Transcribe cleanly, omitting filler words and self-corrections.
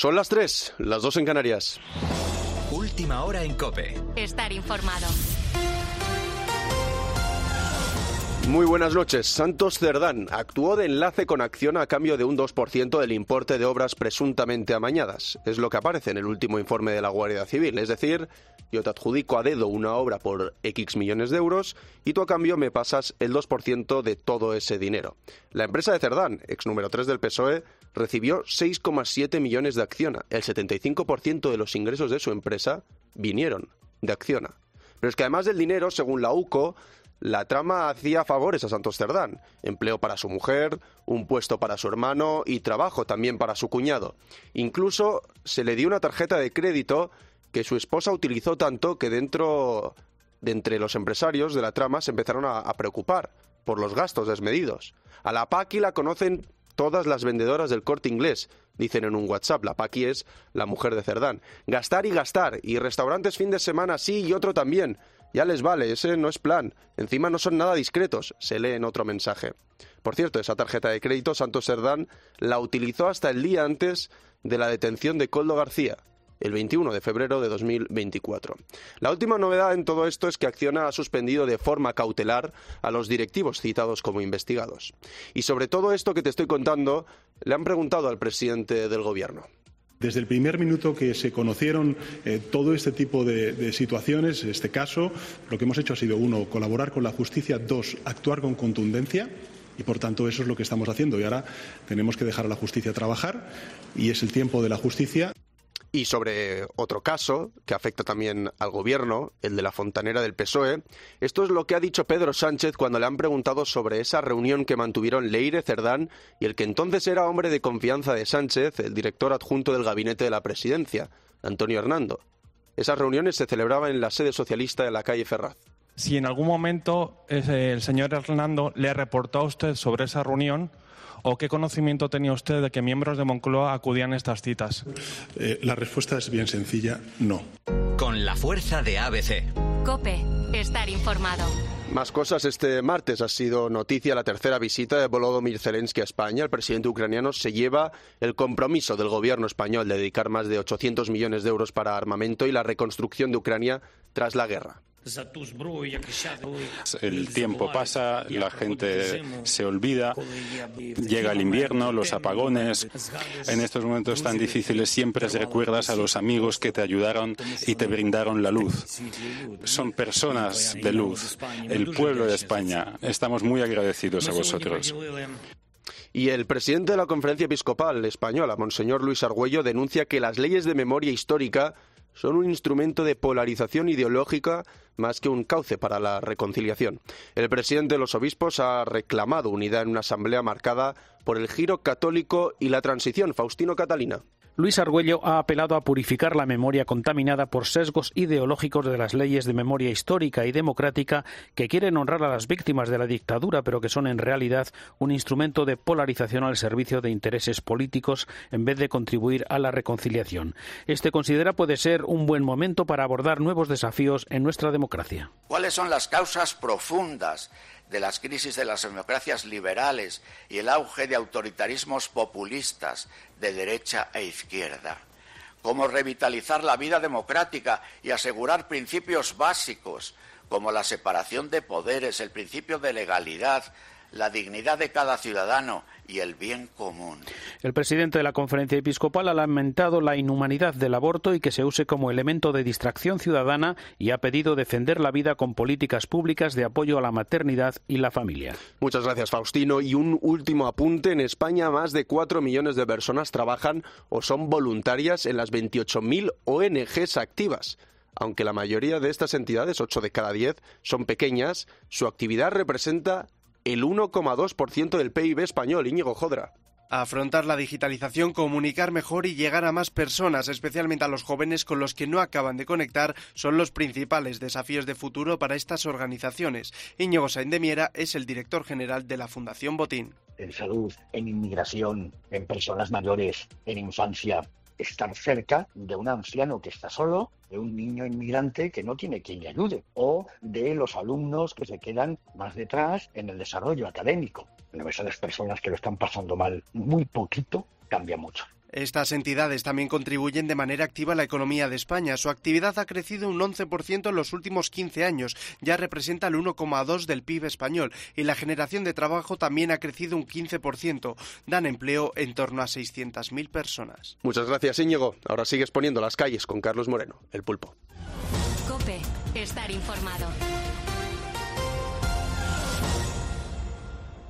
Son las 3, las 2 en Canarias. Última hora en COPE. Estar informado. Muy buenas noches. Santos Cerdán actuó de enlace con Acciona a cambio de un 2% del importe de obras presuntamente amañadas. Es lo que aparece en el último informe de la Guardia Civil. Es decir, yo te adjudico a dedo una obra por X millones de euros y tú a cambio me pasas el 2% de todo ese dinero. La empresa de Cerdán, ex número 3 del PSOE, recibió 6,7 millones de Acciona. El 75% de los ingresos de su empresa vinieron de Acciona. Pero es que además del dinero, según la UCO, la trama hacía favores a Santos Cerdán. Empleo para su mujer, un puesto para su hermano y trabajo también para su cuñado. Incluso se le dio una tarjeta de crédito que su esposa utilizó tanto que entre los empresarios de la trama se empezaron a preocupar por los gastos desmedidos. A la Paqui la conocen todas las vendedoras del Corte Inglés, dicen en un WhatsApp. La Paqui es la mujer de Cerdán. Gastar, y restaurantes fin de semana sí y otro también. Ya les vale, ese no es plan. Encima no son nada discretos, se lee en otro mensaje. Por cierto, esa tarjeta de crédito Santos Cerdán la utilizó hasta el día antes de la detención de Koldo García, el 21 de febrero de 2024. La última novedad en todo esto es que Acciona ha suspendido de forma cautelar a los directivos citados como investigados. Y sobre todo esto que te estoy contando, le han preguntado al presidente del Gobierno. Desde el primer minuto que se conocieron todo este tipo de situaciones, este caso, lo que hemos hecho ha sido, 1, colaborar con la justicia, 2, actuar con contundencia y, por tanto, eso es lo que estamos haciendo. Y ahora tenemos que dejar a la justicia trabajar y es el tiempo de la justicia. Y sobre otro caso, que afecta también al Gobierno, el de la fontanera del PSOE, esto es lo que ha dicho Pedro Sánchez cuando le han preguntado sobre esa reunión que mantuvieron Leire Cerdán y el que entonces era hombre de confianza de Sánchez, el director adjunto del gabinete de la presidencia, Antonio Hernando. Esas reuniones se celebraban en la sede socialista de la calle Ferraz. Si en algún momento el señor Hernando le reportó a usted sobre esa reunión, ¿o qué conocimiento tenía usted de que miembros de Moncloa acudían a estas citas? La respuesta es bien sencilla, no. Con la fuerza de ABC. COPE. Estar informado. Más cosas. Este martes ha sido noticia la tercera visita de Volodymyr Zelensky a España. El presidente ucraniano se lleva el compromiso del gobierno español de dedicar más de 800 millones de euros para armamento y la reconstrucción de Ucrania tras la guerra. El tiempo pasa, la gente se olvida, llega el invierno, los apagones. En estos momentos tan difíciles siempre recuerdas a los amigos que te ayudaron y te brindaron la luz. Son personas de luz, el pueblo de España. Estamos muy agradecidos a vosotros. Y el presidente de la Conferencia Episcopal Española, Monseñor Luis Argüello, denuncia que las leyes de memoria histórica son un instrumento de polarización ideológica más que un cauce para la reconciliación. El presidente de los obispos ha reclamado unidad en una asamblea marcada por el giro católico y la transición. Faustino Catalina. Luis Argüello ha apelado a purificar la memoria contaminada por sesgos ideológicos de las leyes de memoria histórica y democrática que quieren honrar a las víctimas de la dictadura, pero que son en realidad un instrumento de polarización al servicio de intereses políticos en vez de contribuir a la reconciliación. Este considera puede ser un buen momento para abordar nuevos desafíos en nuestra democracia. ¿Cuáles son las causas profundas de las crisis de las democracias liberales y el auge de autoritarismos populistas de derecha e izquierda? ¿Cómo revitalizar la vida democrática y asegurar principios básicos como la separación de poderes, el principio de legalidad, la dignidad de cada ciudadano y el bien común? El presidente de la Conferencia Episcopal ha lamentado la inhumanidad del aborto y que se use como elemento de distracción ciudadana y ha pedido defender la vida con políticas públicas de apoyo a la maternidad y la familia. Muchas gracias, Faustino. Y un último apunte. En España más de 4 millones de personas trabajan o son voluntarias en las 28.000 ONGs activas. Aunque la mayoría de estas entidades, 8 de cada 10, son pequeñas, su actividad representa el 1,2% del PIB español. Íñigo Jodra. Afrontar la digitalización, comunicar mejor y llegar a más personas, especialmente a los jóvenes con los que no acaban de conectar, son los principales desafíos de futuro para estas organizaciones. Íñigo Sainz de Miera es el director general de la Fundación Botín. En salud, en inmigración, en personas mayores, en infancia. Estar cerca de un anciano que está solo, de un niño inmigrante que no tiene quien le ayude, o de los alumnos que se quedan más detrás en el desarrollo académico. Cuando ves a las personas que lo están pasando mal muy poquito, cambia mucho. Estas entidades también contribuyen de manera activa a la economía de España. Su actividad ha crecido un 11% en los últimos 15 años, ya representa el 1,2% del PIB español, y la generación de trabajo también ha crecido un 15%. Dan empleo en torno a 600.000 personas. Muchas gracias, Íñigo. Ahora sigues poniendo las calles con Carlos Moreno, el Pulpo. COPE. Estar informado.